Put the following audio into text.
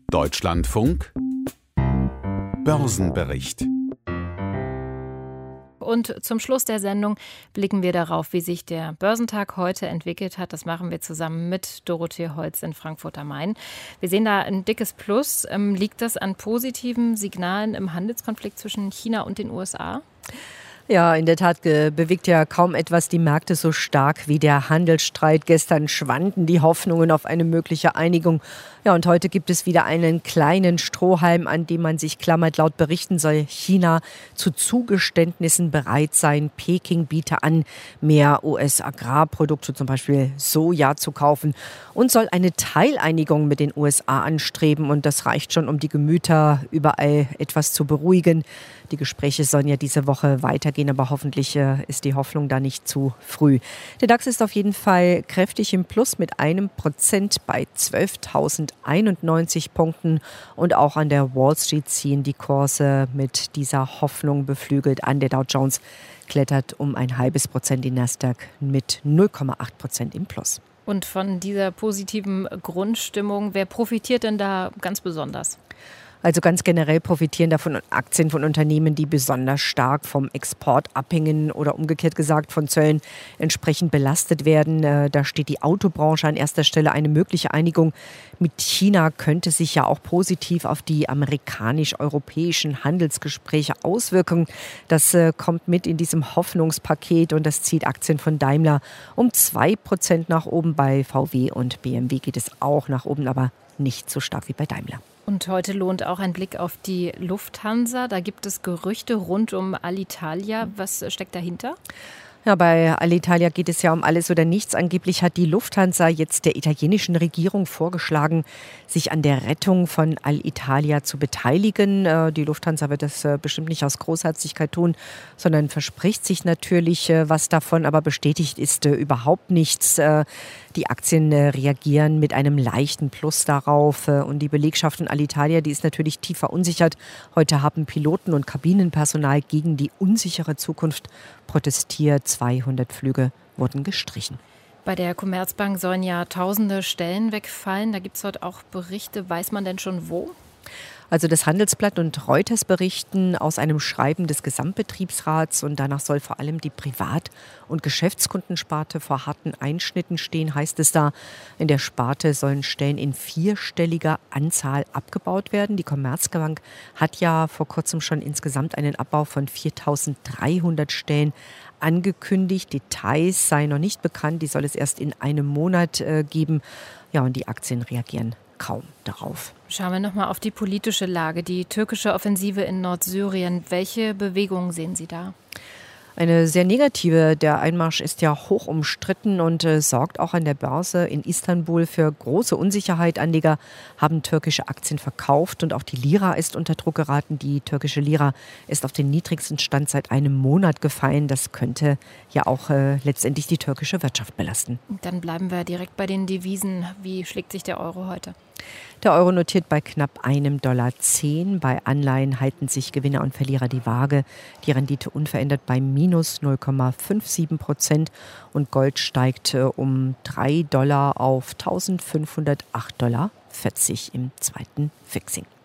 Deutschlandfunk Börsenbericht. Und zum Schluss der Sendung blicken wir darauf, wie sich der Börsentag heute entwickelt hat. Das machen wir zusammen mit Dorothee Holz in Frankfurt am Main. Wir sehen da ein dickes Plus. Liegt das an positiven Signalen im Handelskonflikt zwischen China und den USA? Ja, in der Tat bewegt ja kaum etwas die Märkte so stark wie der Handelsstreit. Gestern schwanden die Hoffnungen auf eine mögliche Einigung. Ja, und heute gibt es wieder einen kleinen Strohhalm, an dem man sich klammert. Laut Berichten soll China zu Zugeständnissen bereit sein. Peking biete an, mehr US-Agrarprodukte, zum Beispiel Soja, zu kaufen und soll eine Teileinigung mit den USA anstreben. Und das reicht schon, um die Gemüter überall etwas zu beruhigen. Die Gespräche sollen ja diese Woche weitergehen, aber hoffentlich ist die Hoffnung da nicht zu früh. Der DAX ist auf jeden Fall kräftig im Plus mit 1% bei 12.091 Punkten. Und auch an der Wall Street ziehen die Kurse mit dieser Hoffnung beflügelt an. Der Dow Jones klettert um 0,5%, die Nasdaq mit 0,8% im Plus. Und von dieser positiven Grundstimmung, wer profitiert denn da ganz besonders? Also ganz generell profitieren davon Aktien von Unternehmen, die besonders stark vom Export abhängen oder umgekehrt gesagt von Zöllen entsprechend belastet werden. Da steht die Autobranche an erster Stelle. Eine mögliche Einigung mit China könnte sich ja auch positiv auf die amerikanisch-europäischen Handelsgespräche auswirken. Das kommt mit in diesem Hoffnungspaket und das zieht Aktien von Daimler um 2% nach oben. Bei VW und BMW geht es auch nach oben, aber nicht so stark wie bei Daimler. Und heute lohnt auch ein Blick auf die Lufthansa. Da gibt es Gerüchte rund um Alitalia. Was steckt dahinter? Ja, bei Alitalia geht es ja um alles oder nichts. Angeblich hat die Lufthansa jetzt der italienischen Regierung vorgeschlagen, sich an der Rettung von Alitalia zu beteiligen. Die Lufthansa wird das bestimmt nicht aus Großherzigkeit tun, sondern verspricht sich natürlich was davon, aber bestätigt ist überhaupt nichts. Die Aktien reagieren mit einem leichten Plus darauf. Und die Belegschaft von Alitalia, die ist natürlich tief verunsichert. Heute haben Piloten und Kabinenpersonal gegen die unsichere Zukunft protestiert. 200 Flüge wurden gestrichen. Bei der Commerzbank sollen ja tausende Stellen wegfallen. Da gibt es heute auch Berichte. Weiß man denn schon wo? Also das Handelsblatt und Reuters berichten aus einem Schreiben des Gesamtbetriebsrats und danach soll vor allem die Privat- und Geschäftskundensparte vor harten Einschnitten stehen, heißt es da. In der Sparte sollen Stellen in 4-stelliger Anzahl abgebaut werden. Die Commerzbank hat ja vor kurzem schon insgesamt einen Abbau von 4.300 Stellen angekündigt. Details seien noch nicht bekannt, die soll es erst in einem Monat geben. Ja, und die Aktien reagieren kaum darauf. Schauen wir nochmal auf die politische Lage. Die türkische Offensive in Nordsyrien. Welche Bewegungen sehen Sie da? Eine sehr negative. Der Einmarsch ist ja hoch umstritten und sorgt auch an der Börse in Istanbul für große Unsicherheit. Anleger haben türkische Aktien verkauft und auch die Lira ist unter Druck geraten. Die türkische Lira ist auf den niedrigsten Stand seit einem Monat gefallen. Das könnte ja auch letztendlich die türkische Wirtschaft belasten. Dann bleiben wir direkt bei den Devisen. Wie schlägt sich der Euro heute? Der Euro notiert bei knapp $1,10. Bei Anleihen halten sich Gewinner und Verlierer die Waage. Die Rendite unverändert bei minus 0,57% und Gold steigt um $3 auf $1.508,40 im zweiten Fixing.